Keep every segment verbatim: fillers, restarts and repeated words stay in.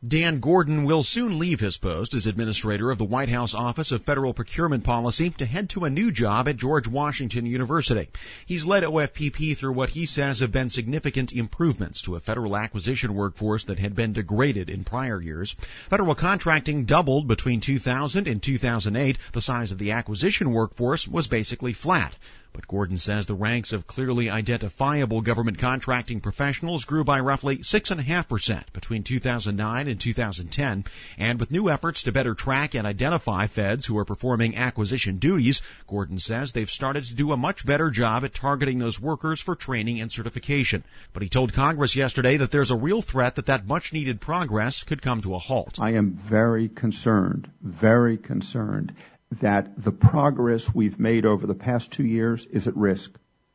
Dan Gordon will soon leave his post as administrator of the White House Office of Federal Procurement Policy to head to a new job at George Washington University. He's led O F P P through what he says have been significant improvements to a federal acquisition workforce that had been degraded in prior years. Federal contracting doubled between two thousand and two thousand eight. The size of the acquisition workforce was basically flat. But Gordon says the ranks of clearly identifiable government contracting professionals grew by roughly six point five percent between two thousand nine and two thousand ten. And with new efforts to better track and identify feds who are performing acquisition duties, Gordon says they've started to do a much better job at targeting those workers for training and certification. But he told Congress yesterday that there's a real threat that that much-needed progress could come to a halt. I am very concerned, very concerned that the progress we've made over the past two years is at risk.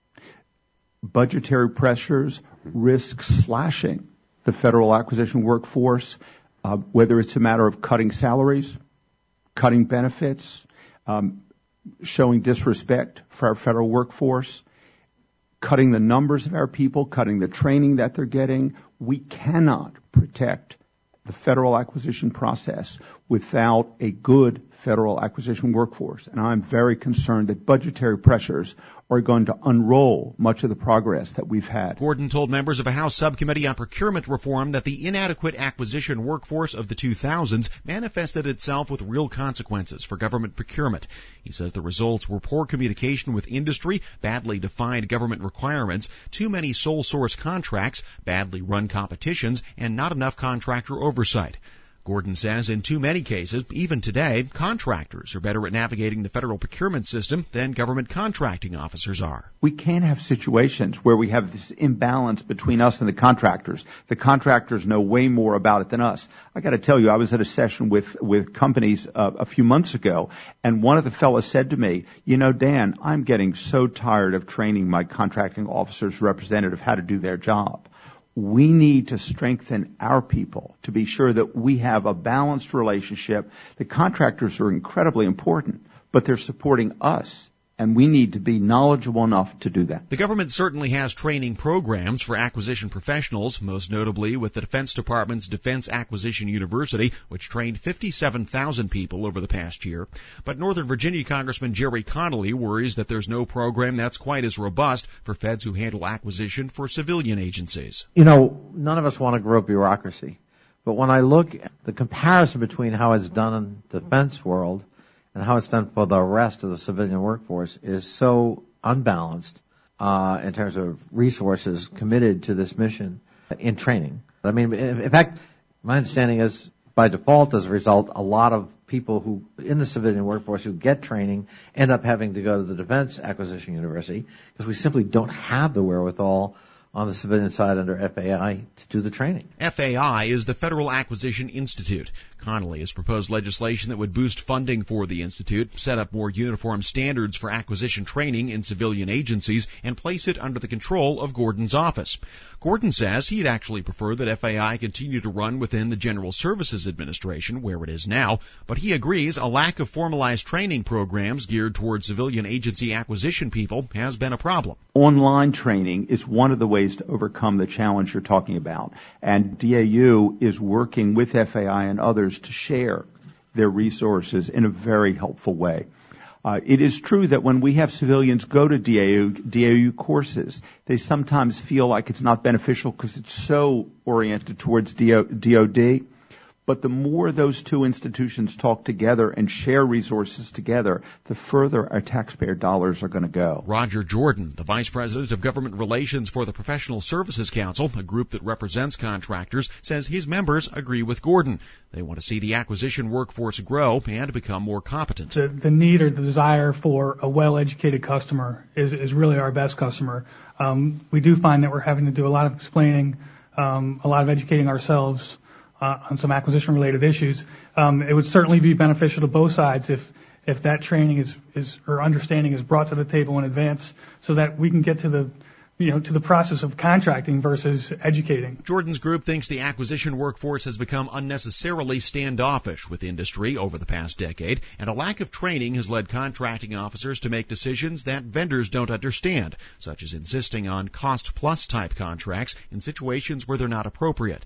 Budgetary pressures risk slashing the federal acquisition workforce, uh, whether it's a matter of cutting salaries, cutting benefits, um, showing disrespect for our federal workforce, cutting the numbers of our people, cutting the training that they're getting. We cannot protect the federal acquisition process without a good federal acquisition workforce. And I'm very concerned that budgetary pressures are going to unroll much of the progress that we've had. Gordon told members of a House subcommittee on procurement reform that the inadequate acquisition workforce of the two thousands manifested itself with real consequences for government procurement. He says the results were poor communication with industry, badly defined government requirements, too many sole source contracts, badly run competitions, and not enough contractor oversight. Gordon says in too many cases, even today, contractors are better at navigating the federal procurement system than government contracting officers are. We can't have situations where we have this imbalance between us and the contractors. The contractors know way more about it than us. I got to tell you, I was at a session with, with companies uh, a few months ago, and one of the fellows said to me, you know, Dan, I'm getting so tired of training my contracting officers representative how to do their job. We need to strengthen our people to be sure that we have a balanced relationship. The contractors are incredibly important, but they're supporting us, and we need to be knowledgeable enough to do that. The government certainly has training programs for acquisition professionals, most notably with the Defense Department's Defense Acquisition University, which trained fifty-seven thousand people over the past year. But Northern Virginia Congressman Jerry Connolly worries that there's no program that's quite as robust for feds who handle acquisition for civilian agencies. You know, none of us want to grow bureaucracy. But when I look at the comparison between how it's done in the defense world and how it's done for the rest of the civilian workforce is so unbalanced uh, in terms of resources committed to this mission in training. I mean, in fact, my understanding is by default, as a result, a lot of people who in the civilian workforce who get training end up having to go to the Defense Acquisition University because we simply don't have the wherewithal on the civilian side under F A I to do the training. F A I is the Federal Acquisition Institute. Connolly has proposed legislation that would boost funding for the institute, set up more uniform standards for acquisition training in civilian agencies, and place it under the control of Gordon's office. Gordon says he'd actually prefer that F A I continue to run within the General Services Administration, where it is now, but he agrees a lack of formalized training programs geared towards civilian agency acquisition people has been a problem. Online training is one of the ways to overcome the challenge you're talking about. And D A U is working with F A I and others to share their resources in a very helpful way. Uh, it is true that when we have civilians go to D A U, D A U courses, they sometimes feel like it's not beneficial because it's so oriented towards D O D. But the more those two institutions talk together and share resources together, the further our taxpayer dollars are going to go. Roger Jordan, the Vice President of Government Relations for the Professional Services Council, a group that represents contractors, says his members agree with Gordon. They want to see the acquisition workforce grow and become more competent. The, the need or the desire for a well-educated customer is, is really our best customer. Um, we do find that we're having to do a lot of explaining, um, a lot of educating ourselves Uh, on some acquisition-related issues. Um, it would certainly be beneficial to both sides if if that training is, is or understanding is brought to the table in advance, so that we can get to the you know to the process of contracting versus educating. Jordan's group thinks the acquisition workforce has become unnecessarily standoffish with industry over the past decade, and a lack of training has led contracting officers to make decisions that vendors don't understand, such as insisting on cost-plus type contracts in situations where they're not appropriate.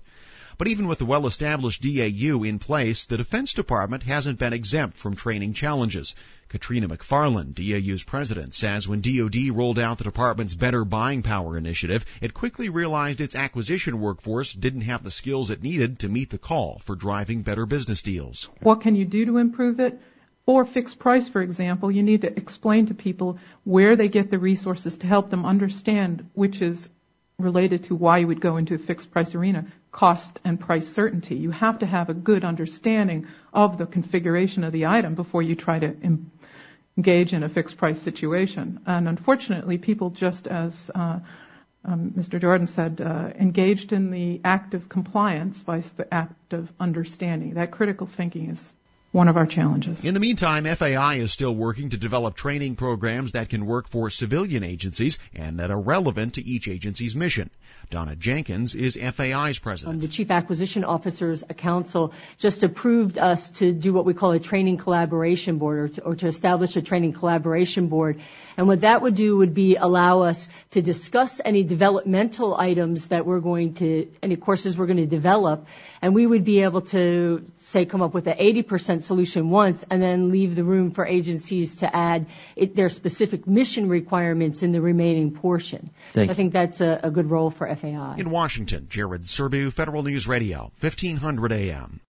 But even with the well-established D A U in place, the Defense Department hasn't been exempt from training challenges. Katrina McFarland, D A U's president, says when D O D rolled out the department's Better Buying Power initiative, it quickly realized its acquisition workforce didn't have the skills it needed to meet the call for driving better business deals. What can you do to improve it? For fixed price, for example, you need to explain to people where they get the resources to help them understand which is related to why you would go into a fixed price arena, cost and price certainty. You have to have a good understanding of the configuration of the item before you try to em- engage in a fixed price situation. And unfortunately, people, just as uh, um, Mister Jordan said, uh, engaged in the act of compliance by the act of understanding. That critical thinking is one of our challenges. In the meantime, F A I is still working to develop training programs that can work for civilian agencies and that are relevant to each agency's mission. Donna Jenkins is F A I's president. Um, the Chief Acquisition Officers Council just approved us to do what we call a training collaboration board, or to, or to establish a training collaboration board. And what that would do would be allow us to discuss any developmental items that we're going to, any courses we're going to develop, and we would be able to, say, come up with an eighty percent solution once and then leave the room for agencies to add it, their specific mission requirements in the remaining portion. Thank I think that's a, a good role for F A I. In Washington, Jared Serbu, Federal News Radio, fifteen hundred A M.